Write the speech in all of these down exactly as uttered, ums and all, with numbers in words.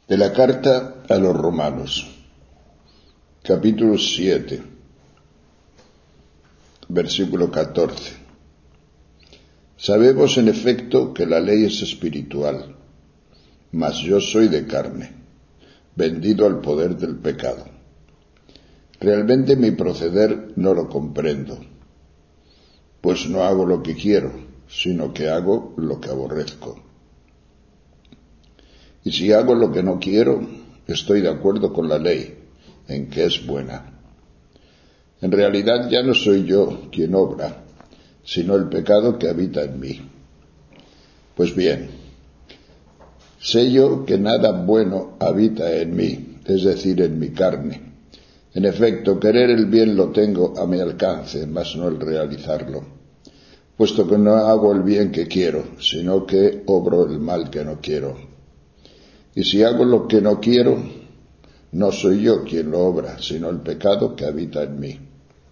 De la carta a los Romanos, capítulo siete, versículo catorce. Sabemos en efecto que la ley es espiritual, mas yo soy de carne, vendido al poder del pecado. Realmente mi proceder no lo comprendo, pues no hago lo que quiero, sino que hago lo que aborrezco. Y si hago lo que no quiero, estoy de acuerdo con la ley, en que es buena. En realidad ya no soy yo quien obra, sino el pecado que habita en mí. Pues bien, sé yo que nada bueno habita en mí, es decir, en mi carne. En efecto, querer el bien lo tengo a mi alcance, mas no el realizarlo, puesto que no hago el bien que quiero, sino que obro el mal que no quiero. Y si hago lo que no quiero, no soy yo quien lo obra, sino el pecado que habita en mí.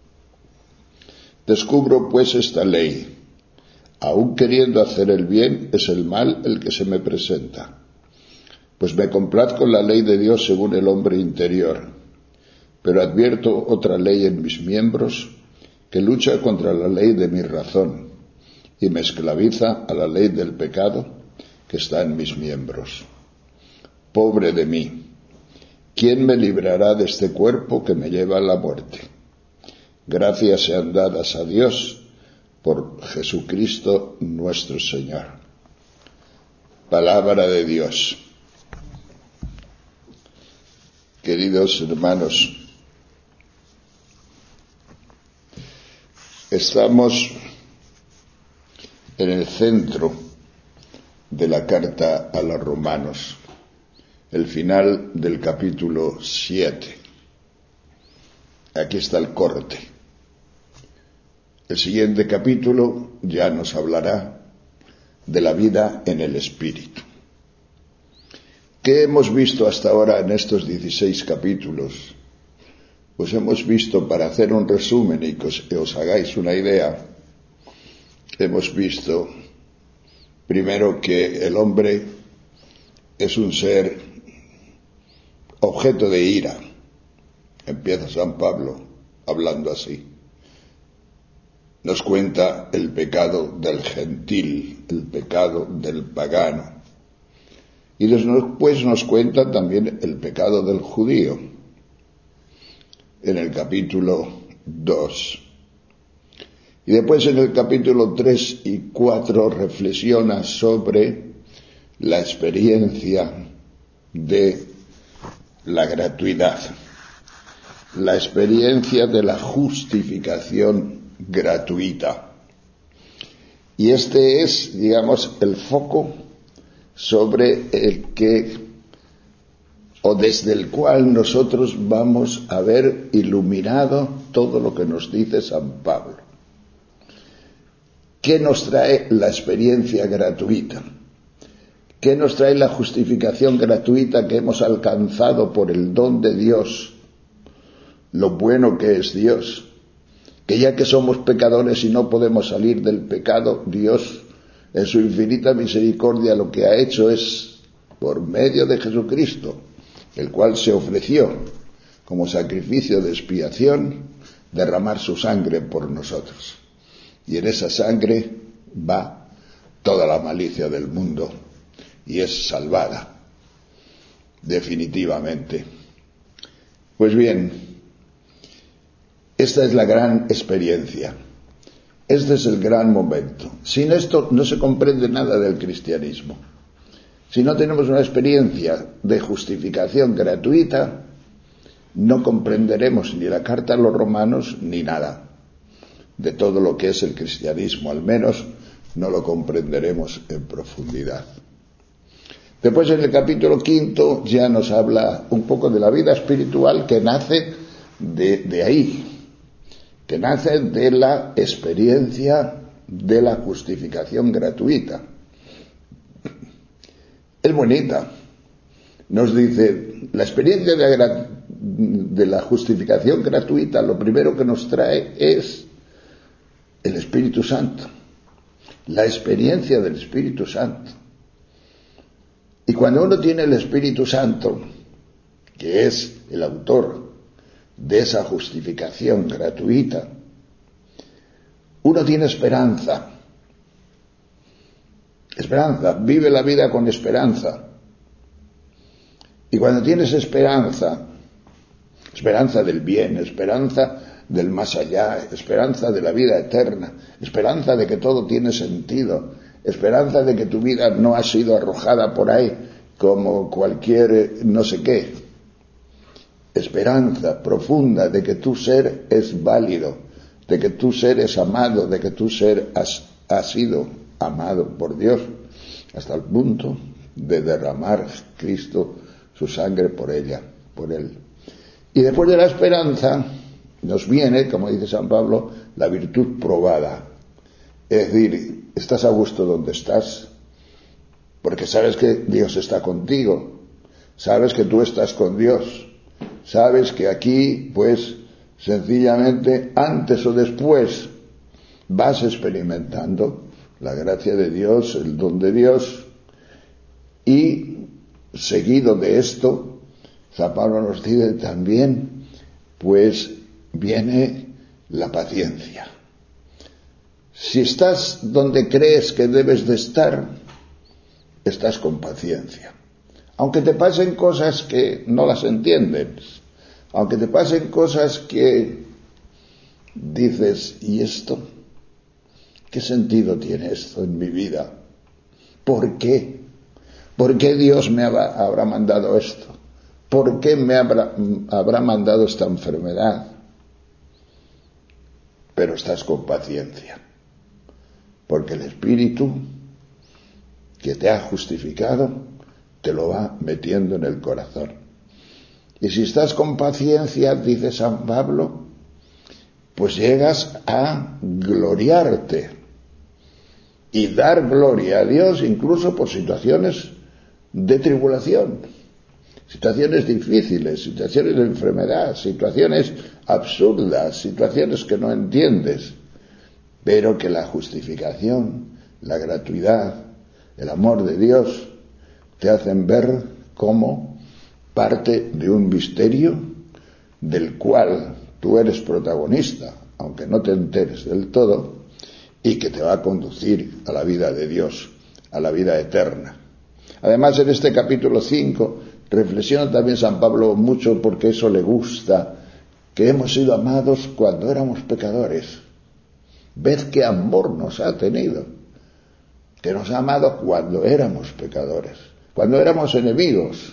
Descubro pues esta ley: aun queriendo hacer el bien, es el mal el que se me presenta. Pues me complazco en la ley de Dios según el hombre interior, pero advierto otra ley en mis miembros que lucha contra la ley de mi razón y me esclaviza a la ley del pecado que está en mis miembros. Pobre de mí, ¿quién me librará de este cuerpo que me lleva a la muerte? Gracias sean dadas a Dios por Jesucristo nuestro Señor. Palabra de Dios. Queridos hermanos, estamos en el centro de la carta a los Romanos, el final del capítulo siete. Aquí está el corte. El siguiente capítulo ya nos hablará de la vida en el Espíritu. ¿Qué hemos visto hasta ahora en estos dieciséis capítulos? Pues hemos visto, para hacer un resumen y que os, que os hagáis una idea, hemos visto primero que el hombre es un ser objeto de ira. Empieza San Pablo hablando así. Nos cuenta el pecado del gentil, el pecado del pagano. Y después nos cuenta también el pecado del judío, en el capítulo dos. Y después en el capítulo tres y cuatro reflexiona sobre la experiencia de la gratuidad, la experiencia de la justificación gratuita. Y este es, digamos, el foco sobre el que, o desde el cual nosotros vamos a ver iluminado todo lo que nos dice San Pablo. ¿Qué nos trae la experiencia gratuita? ¿Qué nos trae la justificación gratuita que hemos alcanzado por el don de Dios? Lo bueno que es Dios, que ya que somos pecadores y no podemos salir del pecado, Dios en su infinita misericordia lo que ha hecho es, por medio de Jesucristo, el cual se ofreció como sacrificio de expiación, derramar su sangre por nosotros. Y en esa sangre va toda la malicia del mundo y es salvada definitivamente. Pues bien, esta es la gran experiencia, este es el gran momento. Sin esto no se comprende nada del cristianismo. Si no tenemos una experiencia de justificación gratuita, no comprenderemos ni la carta a los Romanos ni nada de todo lo que es el cristianismo, al menos no lo comprenderemos en profundidad. Después en el capítulo quinto ya nos habla un poco de la vida espiritual que nace de, de ahí, que nace de la experiencia de la justificación gratuita. Es bonita. Nos dice, la experiencia de la, de la justificación gratuita, lo primero que nos trae es el Espíritu Santo, la experiencia del Espíritu Santo. Y cuando uno tiene el Espíritu Santo, que es el autor de esa justificación gratuita, uno tiene esperanza. Esperanza, vive la vida con esperanza. Y cuando tienes esperanza, esperanza del bien, esperanza del más allá, esperanza de la vida eterna, esperanza de que todo tiene sentido, esperanza de que tu vida no ha sido arrojada por ahí como cualquier no sé qué, esperanza profunda de que tu ser es válido, de que tu ser es amado, de que tu ser has, ha sido amado por Dios hasta el punto de derramar Cristo su sangre por ella, por él. Y después de la esperanza nos viene, como dice San Pablo, la virtud probada. Es decir, estás a gusto donde estás, porque sabes que Dios está contigo, sabes que tú estás con Dios, sabes que aquí, pues, sencillamente, antes o después, vas experimentando la gracia de Dios, el don de Dios, y seguido de esto, San Pablo nos dice también, pues viene la paciencia. Si estás donde crees que debes de estar, estás con paciencia. Aunque te pasen cosas que no las entiendes, aunque te pasen cosas que dices, ¿y esto? ¿Qué sentido tiene esto en mi vida? ¿Por qué? ¿Por qué Dios me habrá mandado esto? ¿Por qué me habrá, habrá mandado esta enfermedad? Pero estás con paciencia, porque el Espíritu que te ha justificado te lo va metiendo en el corazón. Y si estás con paciencia, dice San Pablo, pues llegas a gloriarte y dar gloria a Dios incluso por situaciones de tribulación, situaciones difíciles, situaciones de enfermedad, situaciones absurdas, situaciones que no entiendes, pero que la justificación, la gratuidad, el amor de Dios te hacen ver como parte de un misterio del cual tú eres protagonista, aunque no te enteres del todo, y que te va a conducir a la vida de Dios, a la vida eterna. Además, en este capítulo cinco reflexiona también San Pablo mucho, porque eso le gusta, que hemos sido amados cuando éramos pecadores. Ved qué amor nos ha tenido, que nos ha amado cuando éramos pecadores, cuando éramos enemigos.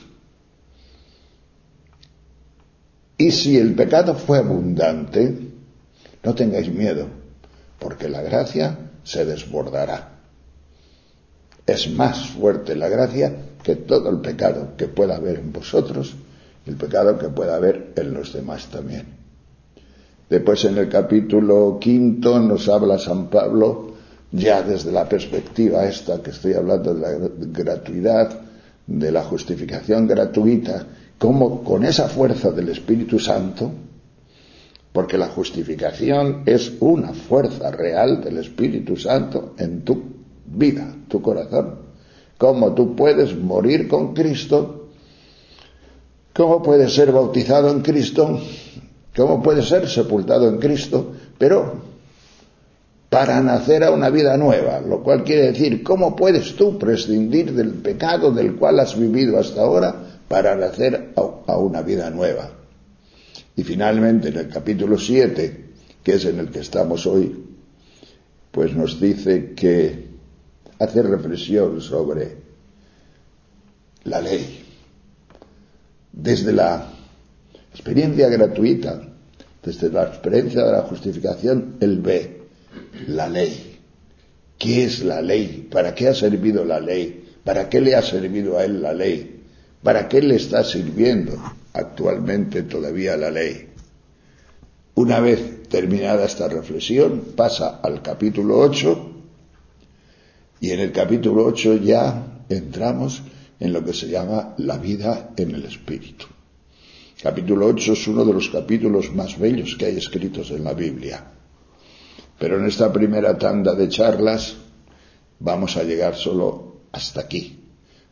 Y si el pecado fue abundante, no tengáis miedo, porque la gracia se desbordará. Es más fuerte la gracia que todo el pecado que pueda haber en vosotros, y el pecado que pueda haber en los demás también. Después, en el capítulo quinto, nos habla San Pablo, ya desde la perspectiva esta que estoy hablando de la gratuidad, de la justificación gratuita, como con esa fuerza del Espíritu Santo, porque la justificación es una fuerza real del Espíritu Santo en tu vida, tu corazón. Cómo tú puedes morir con Cristo, cómo puedes ser bautizado en Cristo, cómo puedes ser sepultado en Cristo, pero para nacer a una vida nueva, lo cual quiere decir, ¿cómo puedes tú prescindir del pecado del cual has vivido hasta ahora para nacer a una vida nueva? Y finalmente, en el capítulo siete, que es en el que estamos hoy, pues nos dice que hace reflexión sobre la ley. Desde la experiencia gratuita, desde la experiencia de la justificación, él ve la ley. ¿Qué es la ley? ¿Para qué ha servido la ley? ¿Para qué le ha servido a él la ley? ¿Para qué le está sirviendo actualmente todavía la ley? Una vez terminada esta reflexión, pasa al capítulo ocho, y en el capítulo ocho ya entramos en lo que se llama la vida en el Espíritu. Capítulo ocho es uno de los capítulos más bellos que hay escritos en la Biblia. Pero en esta primera tanda de charlas vamos a llegar solo hasta aquí,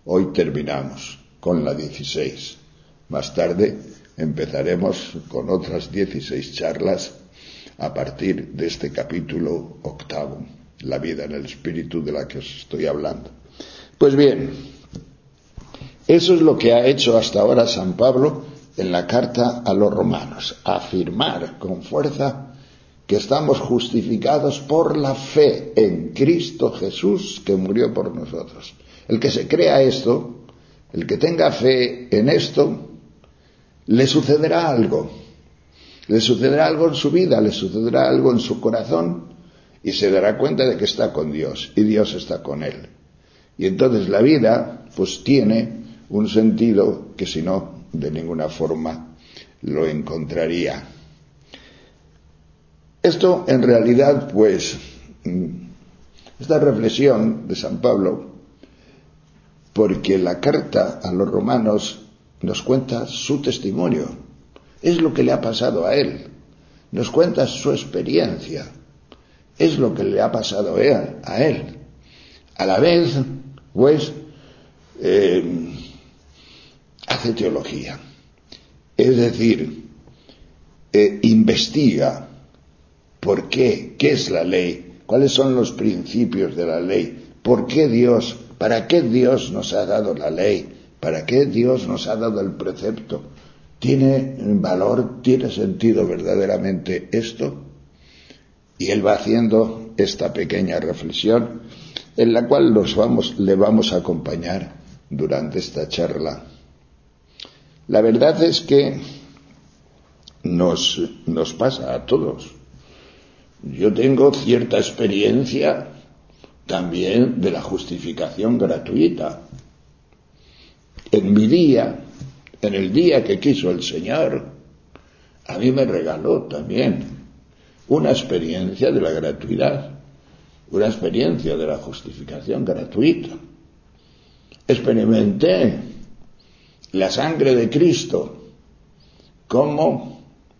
Hoy terminamos con la dieciséis. Más tarde empezaremos con otras dieciséis charlas a partir de este capítulo octavo, la vida en el Espíritu de la que os estoy hablando. Pues bien, eso es lo que ha hecho hasta ahora San Pablo en la carta a los romanos, afirmar con fuerza que estamos justificados por la fe en Cristo Jesús que murió por nosotros. El que se crea esto, el que tenga fe en esto, le sucederá algo. Le sucederá algo en su vida, le sucederá algo en su corazón y se dará cuenta de que está con Dios y Dios está con él. Y entonces la vida pues tiene un sentido que si no, de ninguna forma lo encontraría. Esto en realidad pues, esta reflexión de San Pablo, porque la carta a los romanos nos cuenta su testimonio, es lo que le ha pasado a él, nos cuenta su experiencia, es lo que le ha pasado a él. A la vez, pues, eh, hace teología, es decir, eh, investiga por qué, qué es la ley, cuáles son los principios de la ley, por qué Dios, para qué Dios nos ha dado la ley, para qué Dios nos ha dado el precepto. ¿Tiene valor, tiene sentido verdaderamente esto? Y él va haciendo esta pequeña reflexión en la cual los vamos, le vamos a acompañar durante esta charla. La verdad es que nos, nos pasa a todos. Yo tengo cierta experiencia también de la justificación gratuita. En mi día, en el día que quiso el Señor, a mí me regaló también una experiencia de la gratuidad, una experiencia de la justificación gratuita. Experimenté la sangre de Cristo como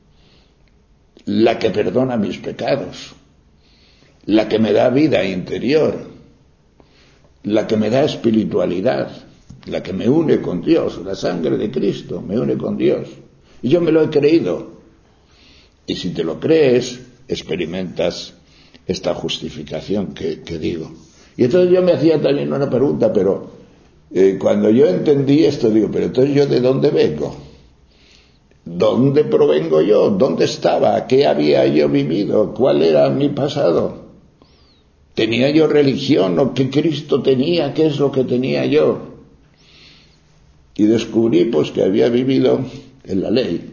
la que perdona mis pecados, la que me da vida interior, la que me da espiritualidad, la que me une con Dios. La sangre de Cristo me une con Dios. Y yo me lo he creído. Y si te lo crees, experimentas esta justificación que, que digo. Y entonces yo me hacía también una pregunta, pero eh, cuando yo entendí esto, digo, pero entonces yo ¿de dónde vengo? ¿Dónde provengo yo? ¿Dónde estaba? ¿Qué había yo vivido? ¿Cuál era mi pasado? ¿Tenía yo religión o qué Cristo tenía? ¿Qué es lo que tenía yo? Y descubrí pues que había vivido en la ley,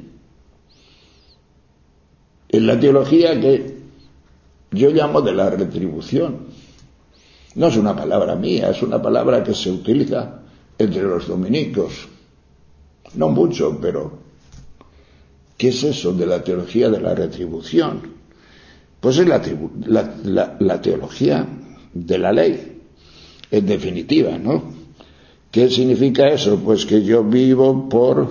en la teología que yo llamo de la retribución. No es una palabra mía, es una palabra que se utiliza entre los dominicos. No mucho, pero ¿qué es eso de la teología de la retribución? Pues es la, tribu, la, la, la teología de la ley, en definitiva, ¿no? ¿Qué significa eso? Pues que yo vivo por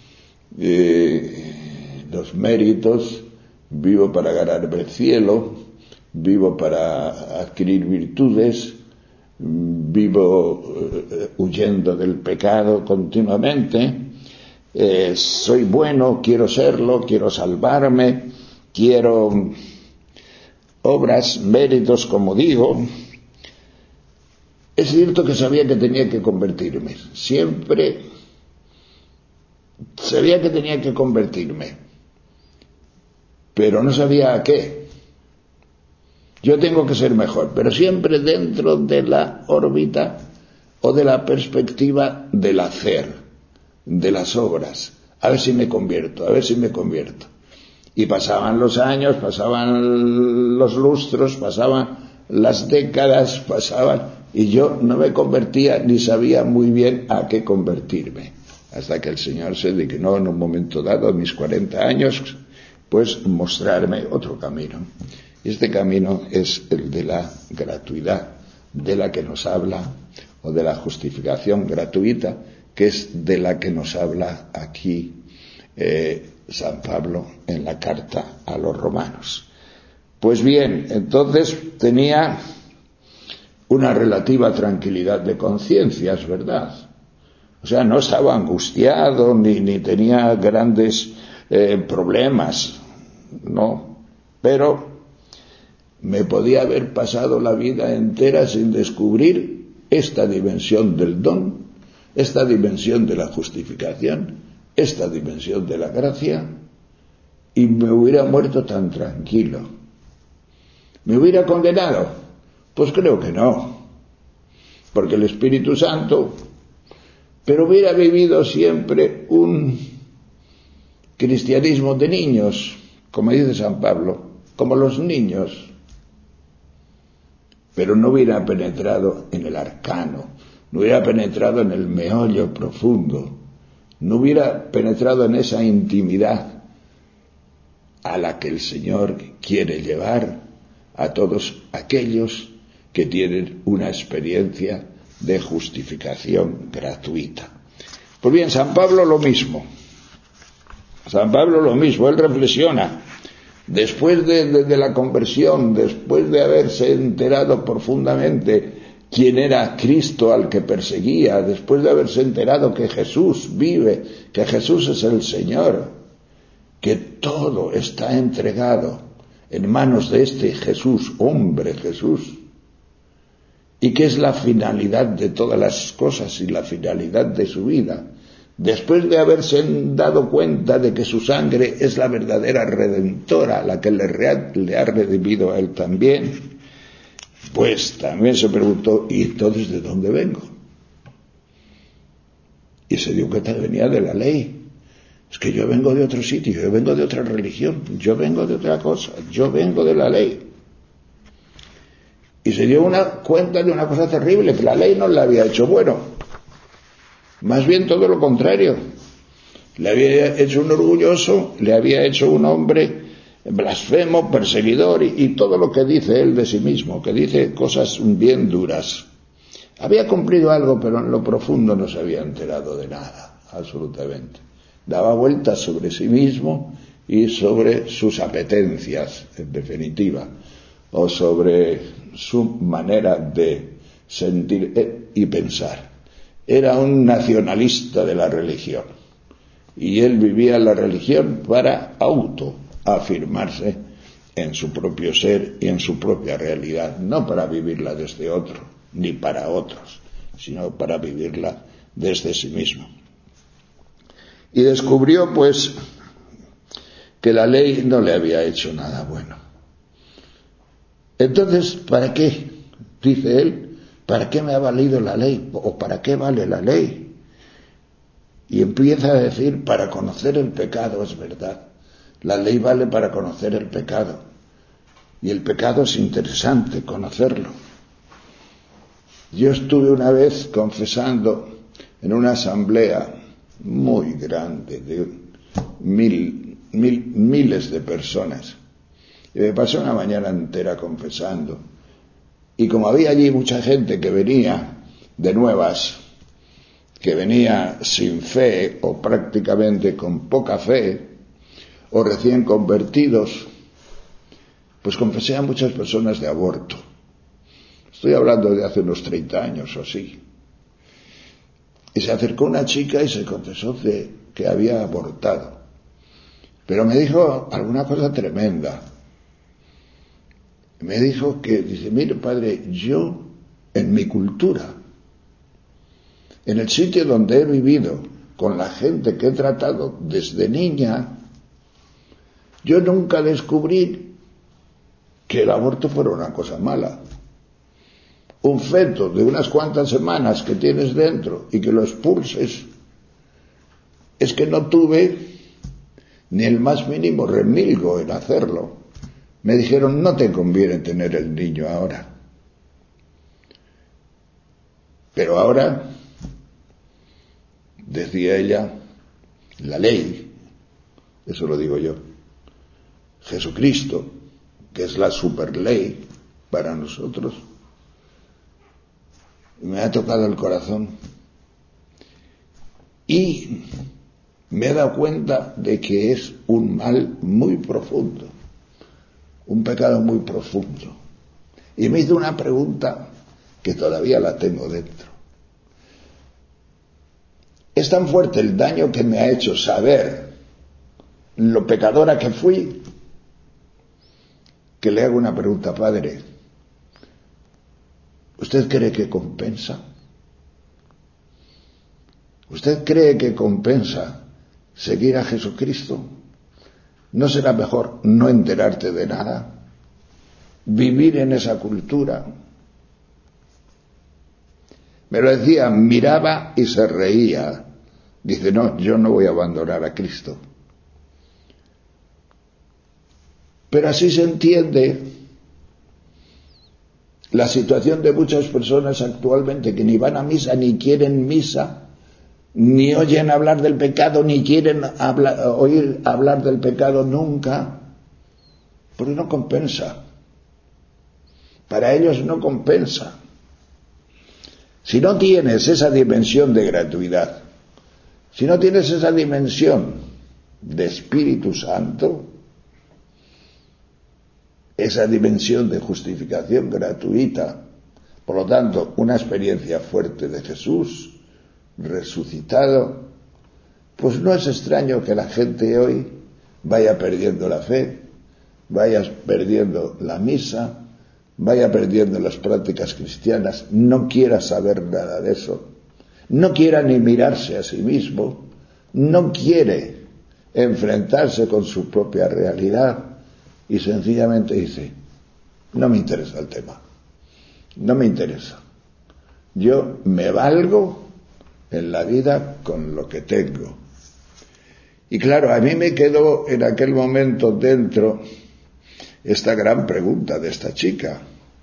eh, los méritos, vivo para ganarme el cielo, vivo para adquirir virtudes, vivo eh, huyendo del pecado continuamente, eh, soy bueno, quiero serlo, quiero salvarme, quiero obras, méritos, como digo. Es cierto que sabía que tenía que convertirme, siempre sabía que tenía que convertirme, pero no sabía a qué. Yo tengo que ser mejor, pero siempre dentro de la órbita o de la perspectiva del hacer, de las obras. A ver si me convierto, a ver si me convierto. Y pasaban los años, pasaban los lustros, pasaban las décadas, pasaban, y yo no me convertía ni sabía muy bien a qué convertirme. Hasta que el Señor se dignó en un momento dado, a mis cuarenta años, pues mostrarme otro camino. Y este camino es el de la gratuidad, de la que nos habla, o de la justificación gratuita, que es de la que nos habla aquí eh, San Pablo en la carta a los romanos. Pues bien, entonces tenía una relativa tranquilidad de conciencia, es verdad. O sea, no estaba angustiado ni, ni tenía grandes eh, problemas, no. Pero me podía haber pasado la vida entera sin descubrir esta dimensión del don, esta dimensión de la justificación, esta dimensión de la gracia, y me hubiera muerto tan tranquilo. ¿Me hubiera condenado? Pues creo que no, porque el Espíritu Santo, pero hubiera vivido siempre un cristianismo de niños, como dice San Pablo, como los niños, pero no hubiera penetrado en el arcano, no hubiera penetrado en el meollo profundo, no hubiera penetrado en esa intimidad a la que el Señor quiere llevar a todos aquellos que tienen una experiencia de justificación gratuita. Pues bien, San Pablo lo mismo. San Pablo lo mismo, él reflexiona. Después de, de, de la conversión, después de haberse enterado profundamente quién era Cristo al que perseguía, después de haberse enterado que Jesús vive, que Jesús es el Señor, que todo está entregado en manos de este Jesús, hombre Jesús, y que es la finalidad de todas las cosas y la finalidad de su vida, después de haberse dado cuenta de que su sangre es la verdadera redentora, la que le, le ha redimido a él también, pues también se preguntó, ¿y entonces de dónde vengo? Y se dio cuenta que venía de la ley. Es que yo vengo de otro sitio, yo vengo de otra religión, yo vengo de otra cosa, yo vengo de la ley. Y se dio una cuenta de una cosa terrible, que la ley no la había hecho bueno. Más bien todo lo contrario. Le había hecho un orgulloso, le había hecho un hombre blasfemo, perseguidor y, y todo lo que dice él de sí mismo, que dice cosas bien duras. Había cumplido algo, pero en lo profundo no se había enterado de nada, absolutamente. Daba vueltas sobre sí mismo y sobre sus apetencias, en definitiva, o sobre su manera de sentir y pensar. Era un nacionalista de la religión y él vivía la religión para autoafirmarse en su propio ser y en su propia realidad, no para vivirla desde otro ni para otros, sino para vivirla desde sí mismo. Y descubrió pues que la ley no le había hecho nada bueno. Entonces, ¿para qué? Dice él, ¿para qué me ha valido la ley? ¿O para qué vale la ley? Y empieza a decir, para conocer el pecado, es verdad. La ley vale para conocer el pecado. Y el pecado es interesante, conocerlo. Yo estuve una vez confesando en una asamblea muy grande, de mil, mil, miles de personas. Y me pasé una mañana entera confesando. Y como había allí mucha gente que venía de nuevas, que venía sin fe o prácticamente con poca fe, o recién convertidos, pues confesé a muchas personas de aborto. Estoy hablando de hace unos treinta años o así. Y se acercó una chica y se confesó de que había abortado. Pero me dijo alguna cosa tremenda. Me dijo que, dice, mire padre, yo en mi cultura, en el sitio donde he vivido, con la gente que he tratado desde niña, yo nunca descubrí que el aborto fuera una cosa mala. Un feto de unas cuantas semanas que tienes dentro y que lo expulses, es que no tuve ni el más mínimo remilgo en hacerlo. Me dijeron, no te conviene tener el niño ahora. Pero ahora, decía ella, la ley, eso lo digo yo, Jesucristo, que es la superley para nosotros, me ha tocado el corazón y me he dado cuenta de que es un mal muy profundo, un pecado muy profundo. Y me hizo una pregunta que todavía la tengo dentro. Es tan fuerte el daño que me ha hecho saber lo pecadora que fui, que le hago una pregunta: Padre, ¿usted cree que compensa? ¿Usted cree que compensa seguir a Jesucristo? ¿No será mejor no enterarte de nada? Vivir en esa cultura. Me lo decía, miraba y se reía. Dice, no, yo no voy a abandonar a Cristo. Pero así se entiende la situación de muchas personas actualmente que ni van a misa, ni quieren misa, ni oyen hablar del pecado, ni quieren hablar, oír hablar del pecado nunca, porque no compensa. Para ellos no compensa. Si no tienes esa dimensión de gratuidad, si no tienes esa dimensión de Espíritu Santo, esa dimensión de justificación gratuita, por lo tanto, una experiencia fuerte de Jesús resucitado, pues no es extraño que la gente hoy vaya perdiendo la fe, vaya perdiendo la misa, vaya perdiendo las prácticas cristianas, no quiera saber nada de eso, no quiera ni mirarse a sí mismo, no quiere enfrentarse con su propia realidad y sencillamente dice, no me interesa el tema, no me interesa, yo me valgo en la vida con lo que tengo. Y claro, a mí me quedó en aquel momento dentro esta gran pregunta de esta chica.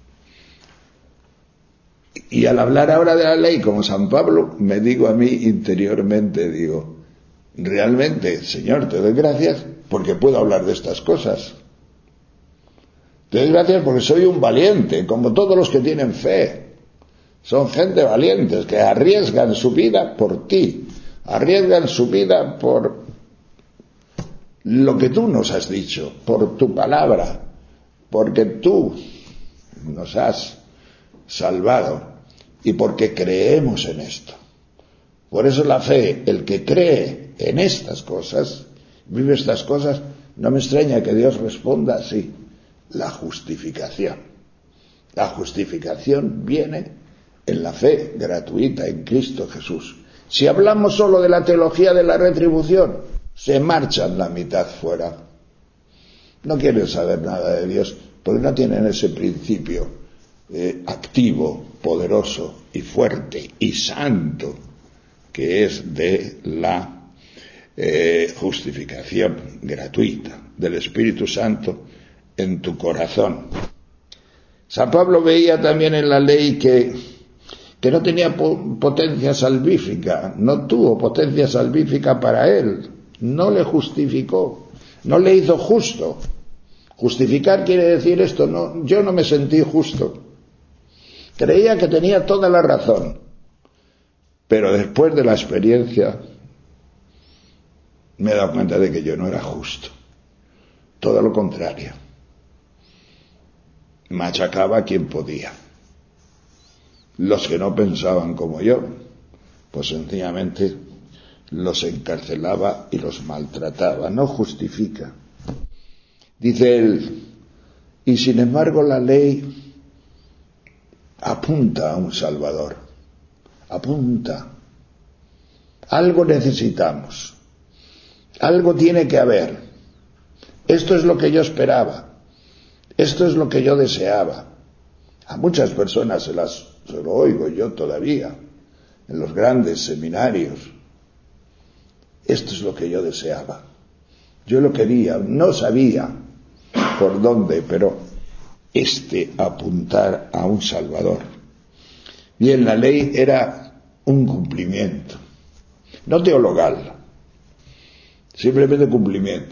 Y al hablar ahora de la ley como San Pablo, me digo a mí interiormente, digo, realmente, Señor, te doy gracias porque puedo hablar de estas cosas. Te doy gracias porque soy un valiente, como todos los que tienen fe. Son gente valientes que arriesgan su vida por ti, arriesgan su vida por lo que tú nos has dicho, por tu palabra, porque tú nos has salvado y porque creemos en esto. Por eso la fe, el que cree en estas cosas, vive estas cosas, no me extraña que Dios responda así, la justificación. La justificación viene en la fe gratuita en Cristo Jesús. Si hablamos solo de la teología de la retribución, se marchan la mitad fuera. No quieren saber nada de Dios porque no tienen ese principio eh, activo, poderoso y fuerte y santo que es de la eh, justificación gratuita del Espíritu Santo en tu corazón. San Pablo veía también en la ley que, que no tenía potencia salvífica, no tuvo potencia salvífica para él, no le justificó, no le hizo justo. Justificar quiere decir esto, no, yo no me sentí justo. Creía que tenía toda la razón, pero después de la experiencia me he dado cuenta de que yo no era justo, todo lo contrario. Machacaba a quien podía. Los que no pensaban como yo, pues sencillamente los encarcelaba y los maltrataba. No justifica. Dice él, y sin embargo la ley apunta a un Salvador. Apunta. Algo necesitamos. Algo tiene que haber. Esto es lo que yo esperaba. Esto es lo que yo deseaba. A muchas personas se, las, se lo oigo yo todavía, en los grandes seminarios. Esto es lo que yo deseaba. Yo lo quería, no sabía por dónde, pero este apuntar a un Salvador. Bien, la ley era un cumplimiento, no teologal, simplemente cumplimiento.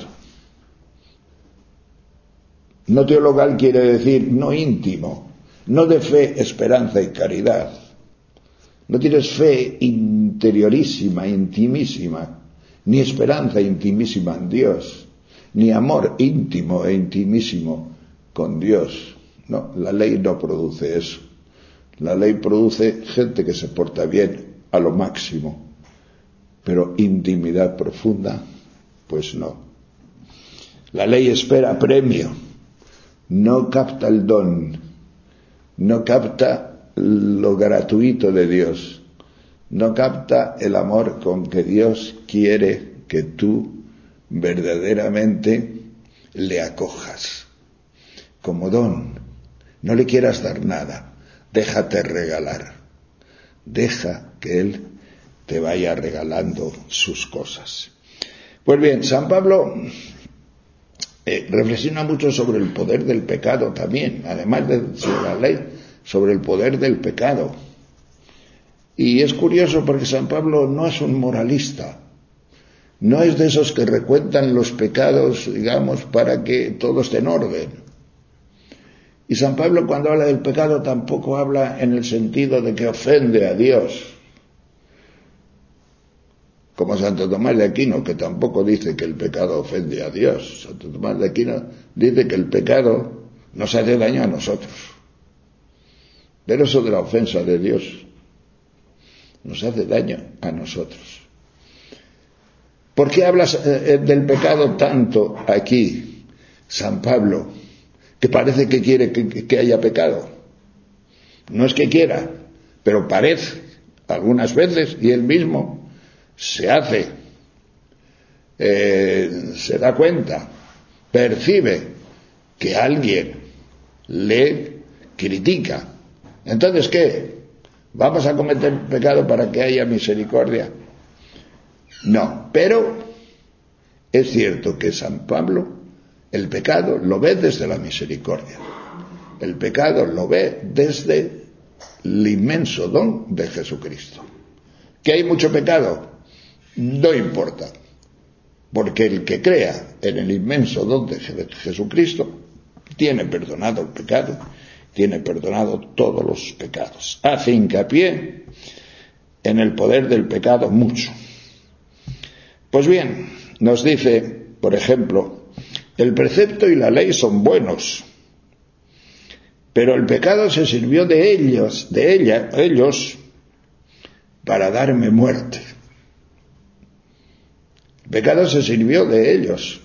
No teologal quiere decir no íntimo, no de fe, esperanza y caridad. No tienes fe interiorísima, intimísima, ni esperanza intimísima en Dios, ni amor íntimo e intimísimo con Dios. No, la ley no produce eso. La ley produce gente que se porta bien a lo máximo, pero intimidad profunda, pues no. La ley espera premio, no capta el don, no capta lo gratuito de Dios, no capta el amor con que Dios quiere que tú verdaderamente le acojas como don. No le quieras dar nada, déjate regalar, deja que Él te vaya regalando sus cosas. Pues bien, San Pablo eh, reflexiona mucho sobre el poder del pecado también, además de sobre la ley, sobre el poder del pecado. Y es curioso porque San Pablo no es un moralista, no es de esos que recuentan los pecados, digamos, para que todo esté en orden. Y San Pablo, cuando habla del pecado, tampoco habla en el sentido de que ofende a Dios, como Santo Tomás de Aquino, que tampoco dice que el pecado ofende a Dios. Santo Tomás de Aquino dice que el pecado nos hace daño a nosotros. Pero eso de la ofensa de Dios nos hace daño a nosotros. ¿Por qué hablas eh, del pecado tanto aquí, San Pablo, que parece que quiere que, que haya pecado? No es que quiera, pero parece algunas veces, y él mismo se hace, eh, se da cuenta, percibe que alguien le critica. Entonces, ¿qué? ¿Vamos a cometer pecado para que haya misericordia? No, pero es cierto que San Pablo el pecado lo ve desde la misericordia. El pecado lo ve desde el inmenso don de Jesucristo. ¿Que hay mucho pecado? No importa, porque el que crea en el inmenso don de Jesucristo tiene perdonado el pecado, tiene perdonado todos los pecados. Hace hincapié en el poder del pecado mucho. Pues bien, nos dice, por ejemplo, el precepto y la ley son buenos, pero el pecado se sirvió de ellos, de ella, ellos, para darme muerte. El pecado se sirvió de ellos,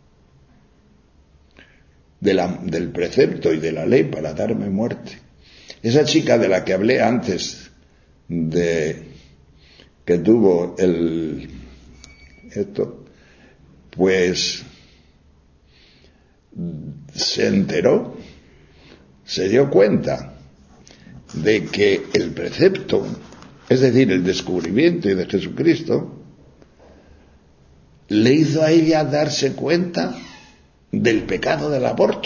de la, del precepto y de la ley para darme muerte. Esa chica de la que hablé antes, de que tuvo el esto, pues se enteró, se dio cuenta de que el precepto, es decir, el descubrimiento de Jesucristo, le hizo a ella darse cuenta del pecado del aborto.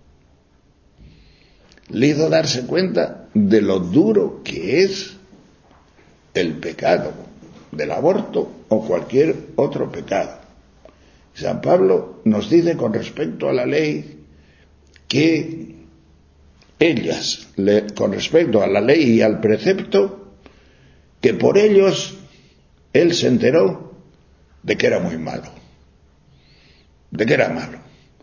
Le hizo darse cuenta de lo duro que es el pecado del aborto o cualquier otro pecado. San Pablo nos dice con respecto a la ley que ellas, le, con respecto a la ley y al precepto, que por ellos él se enteró de que era muy malo, de que era malo.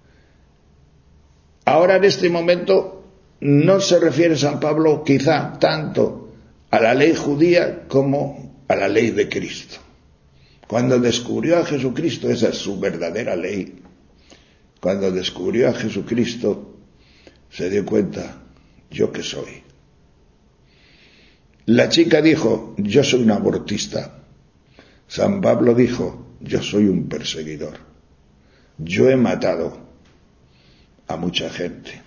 Ahora en este momento no se refiere San Pablo quizá tanto a la ley judía como a la ley de Cristo. Cuando descubrió a Jesucristo, esa es su verdadera ley, cuando descubrió a Jesucristo se dio cuenta, ¿yo qué soy? La chica dijo, yo soy un abortista. San Pablo dijo, yo soy un perseguidor. Yo he matado a mucha gente.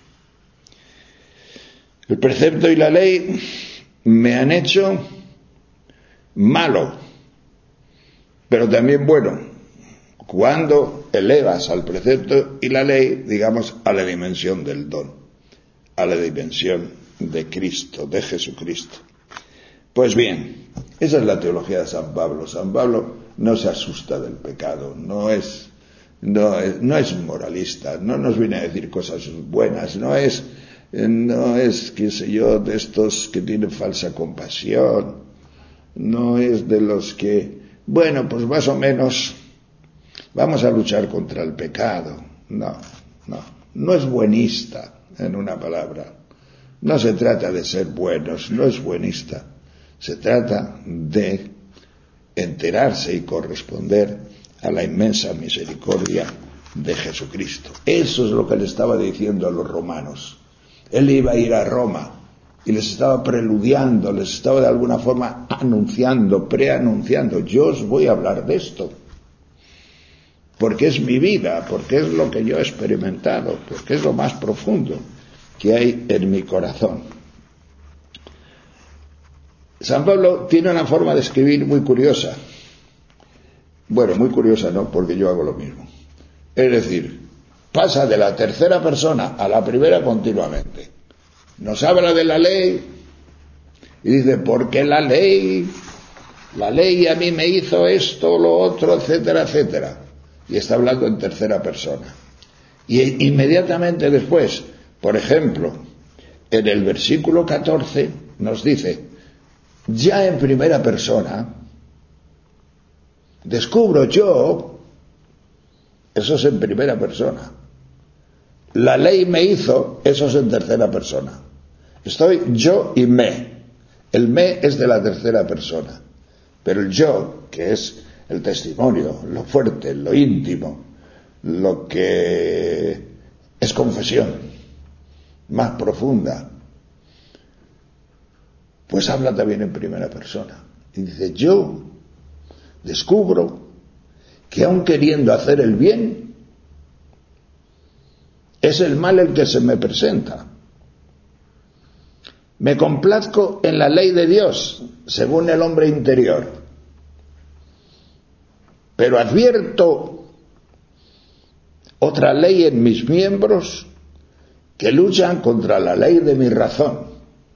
El precepto y la ley me han hecho malo, pero también bueno, cuando elevas al precepto y la ley, digamos, a la dimensión del don, a la dimensión de Cristo, de Jesucristo. Pues bien, esa es la teología de San Pablo. San Pablo no se asusta del pecado, no es, no es, no es moralista, no nos viene a decir cosas buenas, no es, no es, qué sé yo, de estos que tienen falsa compasión, no es de los que, bueno, pues más o menos vamos a luchar contra el pecado. No, no, no es buenista, en una palabra. No se trata de ser buenos, no es buenista. Se trata de enterarse y corresponder a la inmensa misericordia de Jesucristo. Eso es lo que le estaba diciendo a los romanos. Él iba a ir a Roma y les estaba preludiando, les estaba de alguna forma anunciando, preanunciando: yo os voy a hablar de esto, porque es mi vida, porque es lo que yo he experimentado, porque es lo más profundo que hay en mi corazón. San Pablo tiene una forma de escribir muy curiosa. Bueno, muy curiosa no, porque yo hago lo mismo. Es decir, pasa de la tercera persona a la primera continuamente. Nos habla de la ley y dice: porque la ley, la ley a mí me hizo esto, lo otro, etcétera, etcétera. Y está hablando en tercera persona. Y inmediatamente después, por ejemplo, en el versículo catorce nos dice, ya en primera persona, descubro yo, eso es en primera persona. La ley me hizo, eso es en tercera persona. Estoy yo y me. El me es de la tercera persona. Pero el yo, que es el testimonio, lo fuerte, lo íntimo, lo que es confesión más profunda, pues habla también en primera persona. Y dice, yo descubro que aun queriendo hacer el bien, es el mal el que se me presenta. Me complazco en la ley de Dios, según el hombre interior. Pero advierto otra ley en mis miembros que luchan contra la ley de mi razón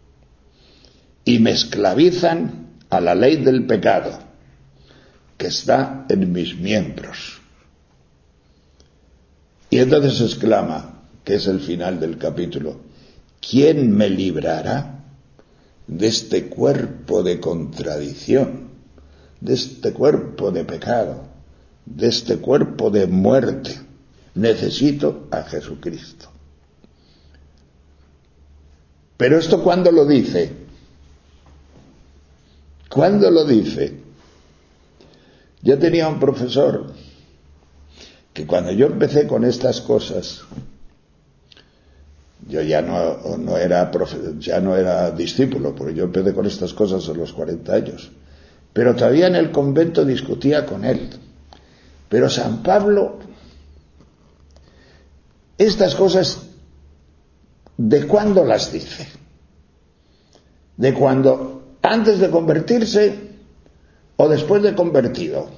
y me esclavizan a la ley del pecado que está en mis miembros. Y entonces exclama, que es el final del capítulo, ¿quién me librará de este cuerpo de contradicción, de este cuerpo de pecado, de este cuerpo de muerte? Necesito a Jesucristo. Pero esto, ¿cuándo lo dice? ¿Cuándo lo dice? Yo tenía un profesor que cuando yo empecé con estas cosas, yo ya no, no era profe, ya no era discípulo, porque yo empecé con estas cosas a los cuarenta años, pero todavía en el convento discutía con él. Pero San Pablo, estas cosas, ¿de cuándo las dice? ¿De cuando antes de convertirse o después de convertido?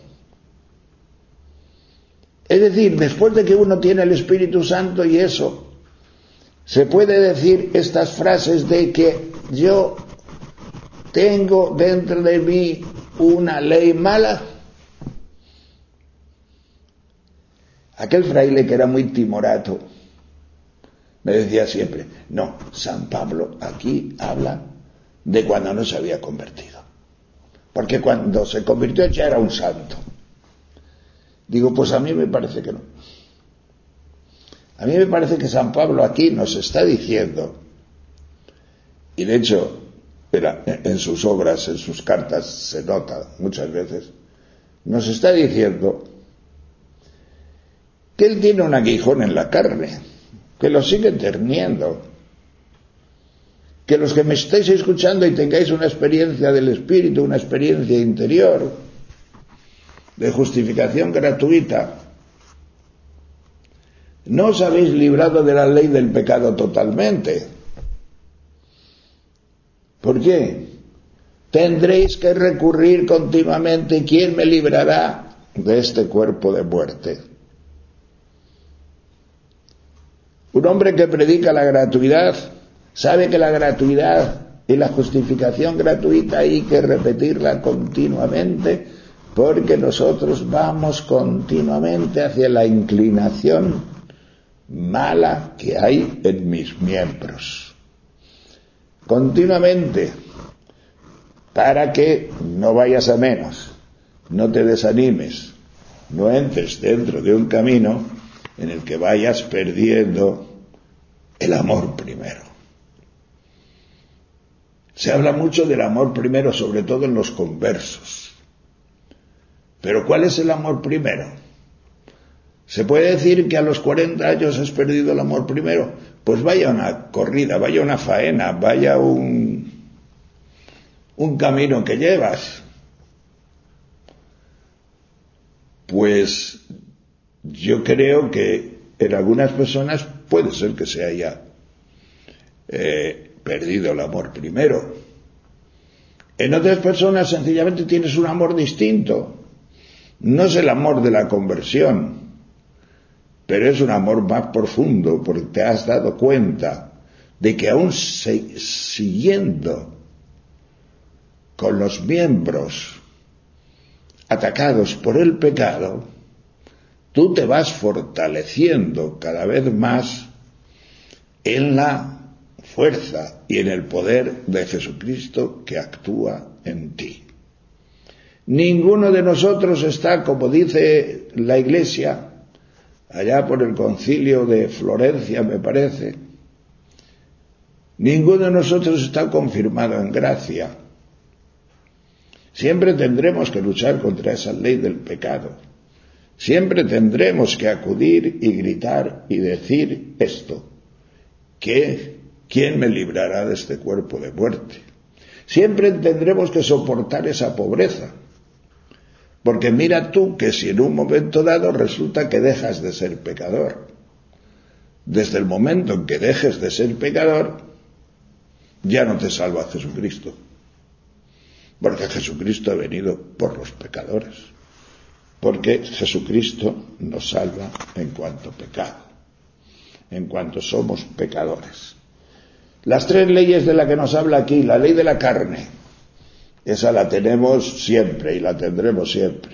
Es decir, después de que uno tiene el Espíritu Santo y eso, se puede decir estas frases de que yo tengo dentro de mí una ley mala. Aquel fraile que era muy timorato me decía siempre, no, San Pablo aquí habla de cuando no se había convertido, porque cuando se convirtió ya era un santo. Digo, pues a mí me parece que no. A mí me parece que San Pablo aquí nos está diciendo, y de hecho en sus obras, en sus cartas se nota muchas veces, nos está diciendo que él tiene un aguijón en la carne, que lo sigue teniendo, que los que me estáis escuchando y tengáis una experiencia del Espíritu, una experiencia interior de justificación gratuita, no os habéis librado de la ley del pecado totalmente. ¿Por qué? Tendréis que recurrir continuamente, ¿quién me librará de este cuerpo de muerte? Un hombre que predica la gratuidad sabe que la gratuidad y la justificación gratuita hay que repetirla continuamente, porque nosotros vamos continuamente hacia la inclinación mala que hay en mis miembros. Continuamente, para que no vayas a menos, no te desanimes, no entres dentro de un camino en el que vayas perdiendo el amor primero. Se habla mucho del amor primero, sobre todo en los conversos. Pero ¿cuál es el amor primero? ¿Se puede decir que a los cuarenta años has perdido el amor primero? Pues vaya una corrida, vaya una faena, vaya un, un camino que llevas. Pues yo creo que en algunas personas puede ser que se haya eh, perdido el amor primero. En otras personas sencillamente tienes un amor distinto. No es el amor de la conversión, pero es un amor más profundo, porque te has dado cuenta de que aún se, siguiendo con los miembros atacados por el pecado, tú te vas fortaleciendo cada vez más en la fuerza y en el poder de Jesucristo que actúa en ti. Ninguno de nosotros está, como dice la Iglesia, allá por el concilio de Florencia, me parece, ninguno de nosotros está confirmado en gracia. Siempre tendremos que luchar contra esa ley del pecado. Siempre tendremos que acudir y gritar y decir esto, que ¿quién me librará de este cuerpo de muerte? Siempre tendremos que soportar esa pobreza. Porque mira tú que si en un momento dado resulta que dejas de ser pecador, desde el momento en que dejes de ser pecador, ya no te salva Jesucristo. Porque Jesucristo ha venido por los pecadores. Porque Jesucristo nos salva en cuanto pecado, en cuanto somos pecadores. Las tres leyes de las que nos habla aquí, la ley de la carne, esa la tenemos siempre y la tendremos siempre.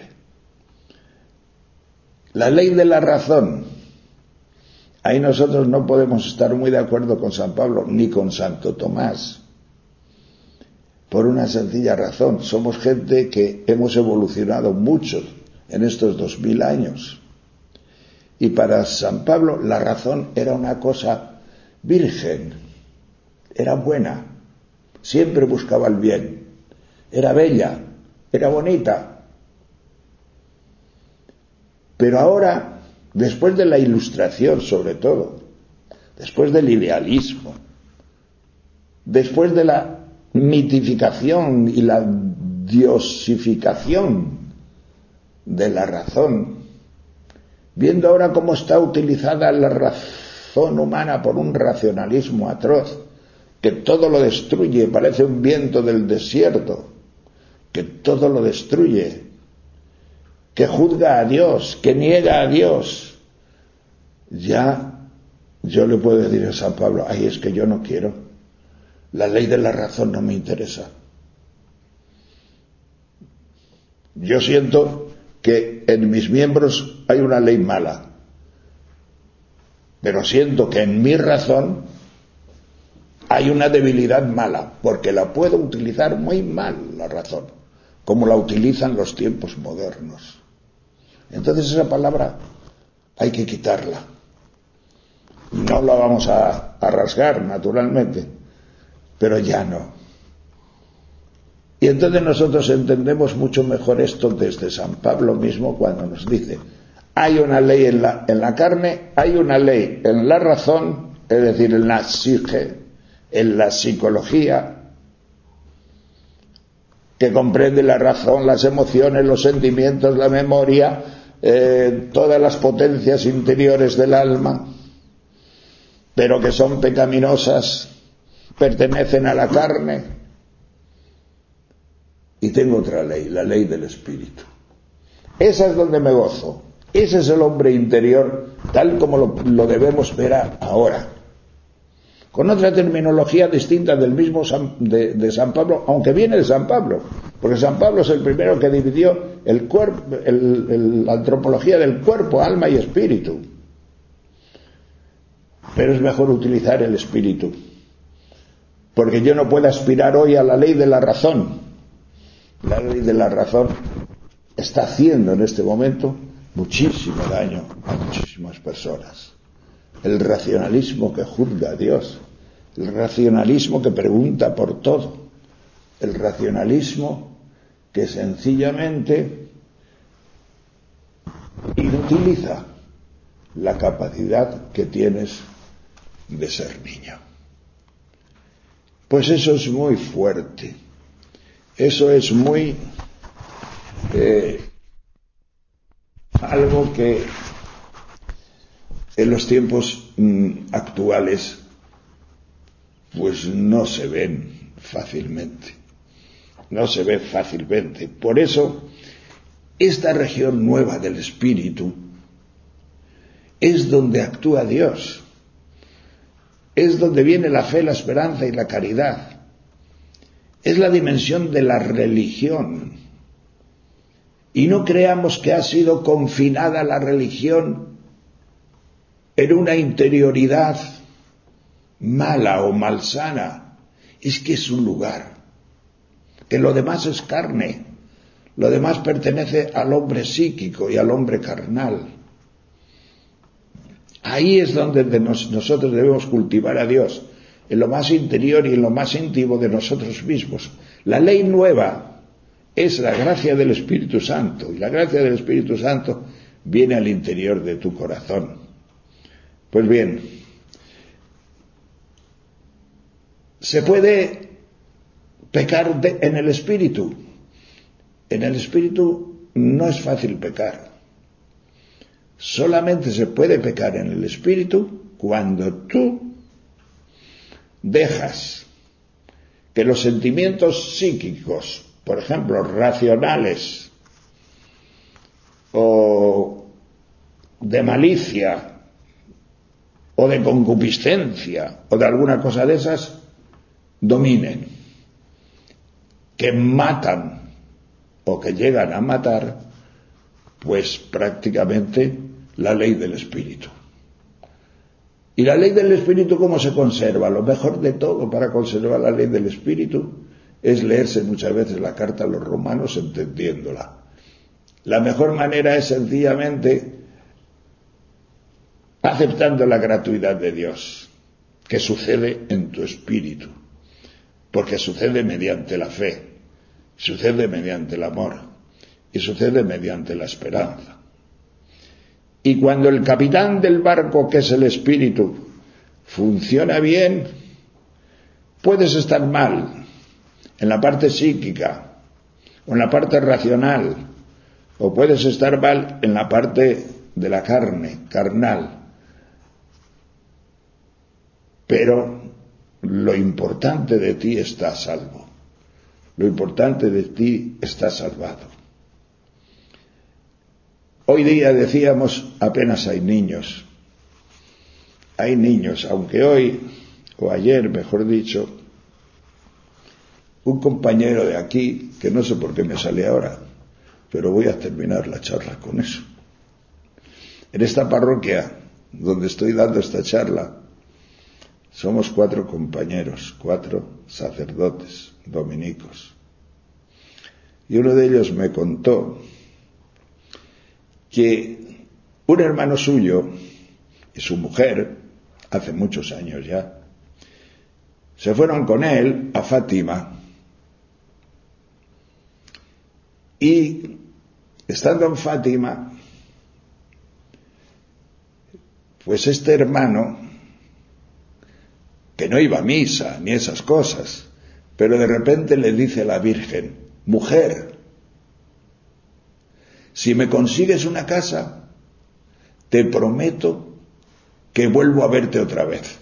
La ley de la razón, ahí nosotros no podemos estar muy de acuerdo con San Pablo ni con Santo Tomás, por una sencilla razón: somos gente que hemos evolucionado mucho en estos dos mil años. Y para San Pablo la razón era una cosa virgen, era buena, siempre buscaba el bien. Era bella, era bonita. Pero ahora, después de la Ilustración sobre todo, después del idealismo, después de la mitificación y la diosificación de la razón, viendo ahora cómo está utilizada la razón humana por un racionalismo atroz, que todo lo destruye, parece un viento del desierto, que todo lo destruye, que juzga a Dios, que niega a Dios, ya yo le puedo decir a San Pablo: ay, es que yo no quiero, la ley de la razón no me interesa. Yo siento que en mis miembros hay una ley mala, pero siento que en mi razón hay una debilidad mala, porque la puedo utilizar muy mal, la razón, como la utilizan los tiempos modernos. Entonces esa palabra hay que quitarla. No la vamos a, a rasgar, naturalmente, pero ya no. Y entonces nosotros entendemos mucho mejor esto desde San Pablo mismo, cuando nos dice: hay una ley en la, en la carne, hay una ley en la razón, es decir, en la psique, en la psicología, que comprende la razón, las emociones, los sentimientos, la memoria, eh, todas las potencias interiores del alma, pero que son pecaminosas, pertenecen a la carne. Y tengo otra ley, la ley del espíritu. Esa es donde me gozo. Ese es el hombre interior, tal como lo, lo debemos ver a, ahora. Con otra terminología distinta del mismo San, de, de San Pablo, aunque viene de San Pablo, porque San Pablo es el primero que dividió el cuerpo, el, el, la antropología del cuerpo, alma y espíritu. Pero es mejor utilizar el espíritu, porque yo no puedo aspirar hoy a la ley de la razón. La ley de la razón está haciendo en este momento muchísimo daño a muchísimas personas. El racionalismo que juzga a Dios, el racionalismo que pregunta por todo, el racionalismo que sencillamente inutiliza la capacidad que tienes de ser niño. Pues eso es muy fuerte, eso es muy eh, algo que en los tiempos mm, actuales pues no se ven fácilmente, no se ve fácilmente. Por eso esta región nueva del espíritu es donde actúa Dios, es donde viene la fe, la esperanza y la caridad, es la dimensión de la religión. Y no creamos que ha sido confinada la religión en una interioridad mala o malsana. Es que es un lugar, que lo demás es carne, lo demás pertenece al hombre psíquico y al hombre carnal. Ahí es donde nos, nosotros debemos cultivar a Dios, en lo más interior y en lo más íntimo de nosotros mismos. La ley nueva es la gracia del Espíritu Santo, y la gracia del Espíritu Santo viene al interior de tu corazón. Pues bien, se puede pecar de, en el Espíritu. En el Espíritu no es fácil pecar. Solamente se puede pecar en el Espíritu cuando tú dejas que los sentimientos psíquicos, por ejemplo, racionales o de malicia o de concupiscencia o de alguna cosa de esas, dominen, que matan o que llegan a matar, pues prácticamente la ley del espíritu. ¿Y la ley del espíritu cómo se conserva? Lo mejor de todo para conservar la ley del espíritu es leerse muchas veces la carta a los romanos entendiéndola. La mejor manera es sencillamente aceptando la gratuidad de Dios, que sucede en tu espíritu, porque sucede mediante la fe, sucede mediante el amor y sucede mediante la esperanza. Y cuando el capitán del barco, que es el espíritu, funciona bien, puedes estar mal en la parte psíquica o en la parte racional, o puedes estar mal en la parte de la carne, carnal. Pero lo importante de ti está a salvo. Lo importante de ti está salvado. Hoy día decíamos, apenas hay niños. Hay niños, aunque hoy, o ayer mejor dicho, un compañero de aquí, que no sé por qué me sale ahora, pero voy a terminar la charla con eso. En esta parroquia donde estoy dando esta charla, somos cuatro compañeros, cuatro sacerdotes dominicos. Y uno de ellos me contó que un hermano suyo y su mujer, hace muchos años ya, se fueron con él a Fátima. Y estando en Fátima, pues este hermano, que no iba a misa ni esas cosas, pero de repente le dice a la Virgen: mujer, si me consigues una casa, te prometo que vuelvo a verte otra vez.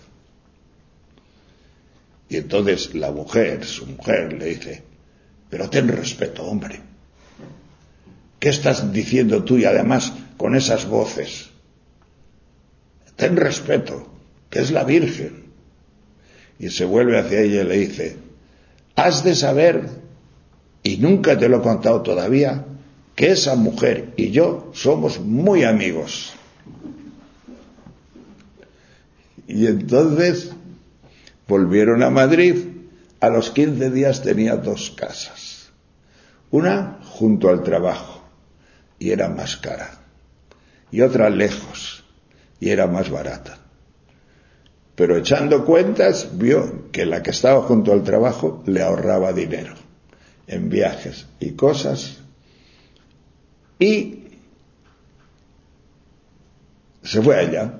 Y entonces la mujer, su mujer, le dice: pero ten respeto, hombre. ¿Qué estás diciendo tú? Y además con esas voces. Ten respeto, que es la Virgen. Y se vuelve hacia ella y le dice: has de saber, y nunca te lo he contado todavía, que esa mujer y yo somos muy amigos. Y entonces volvieron a Madrid. A los quince días tenía dos casas. Una junto al trabajo, y era más cara. Y otra lejos, y era más barata. Pero echando cuentas, vio que la que estaba junto al trabajo le ahorraba dinero en viajes y cosas. Y Se fue allá.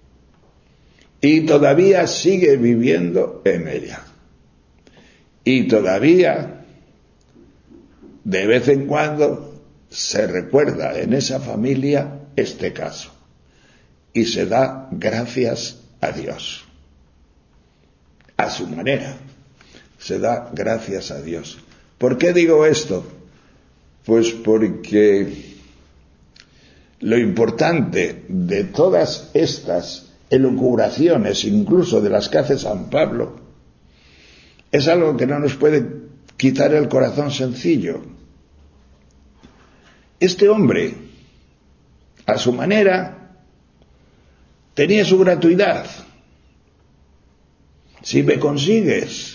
Y todavía sigue viviendo en ella. Y todavía, de vez en cuando, se recuerda en esa familia este caso. Y se da gracias a Dios. A su manera. Se da gracias a Dios. ¿Por qué digo esto? Pues porque lo importante de todas estas elucubraciones, incluso de las que hace San Pablo, es algo que no nos puede quitar el corazón sencillo. Este hombre, a su manera, tenía su gratuidad. Si me consigues,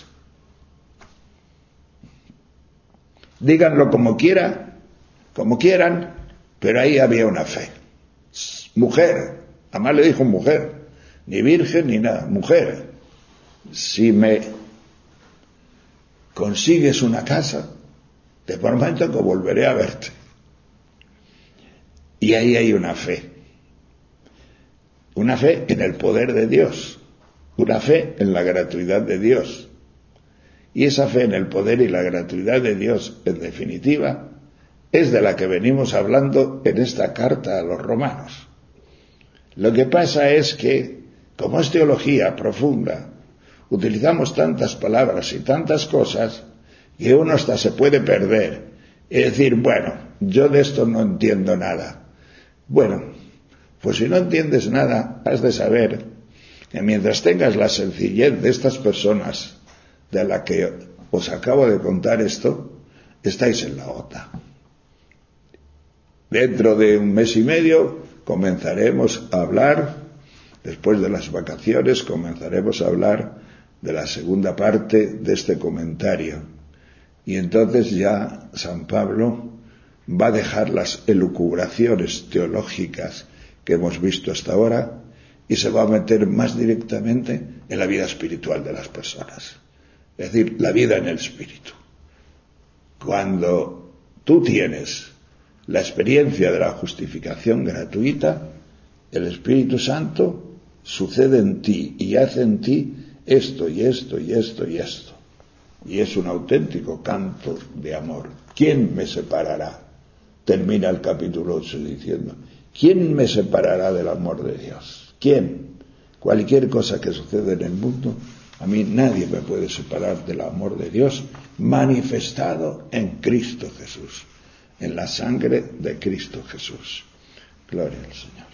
díganlo como quiera, como quieran, pero ahí había una fe. Mujer, además le dijo mujer, ni virgen ni nada, mujer, si me consigues una casa, te prometo que volveré a verte. Y ahí hay una fe, una fe en el poder de Dios, una fe en la gratuidad de Dios. Y esa fe en el poder y la gratuidad de Dios, en definitiva, es de la que venimos hablando en esta carta a los romanos. Lo que pasa es que, como es teología profunda, utilizamos tantas palabras y tantas cosas que uno hasta se puede perder y decir, bueno, yo de esto no entiendo nada. Bueno, pues si no entiendes nada, has de saber que mientras tengas la sencillez de estas personas de la que os acabo de contar esto, estáis en la OTA. Dentro de un mes y medio comenzaremos a hablar, después de las vacaciones, comenzaremos a hablar de la segunda parte de este comentario. Y entonces ya San Pablo va a dejar las elucubraciones teológicas que hemos visto hasta ahora y se va a meter más directamente en la vida espiritual de las personas. Es decir, la vida en el espíritu. Cuando tú tienes la experiencia de la justificación gratuita, el Espíritu Santo sucede en ti y hace en ti esto y esto y esto y esto. Y es un auténtico canto de amor. ¿Quién me separará? Termina el capítulo ocho diciendo, ¿quién me separará del amor de Dios? ¿Quién? Cualquier cosa que suceda en el mundo, a mí nadie me puede separar del amor de Dios manifestado en Cristo Jesús, en la sangre de Cristo Jesús. Gloria al Señor.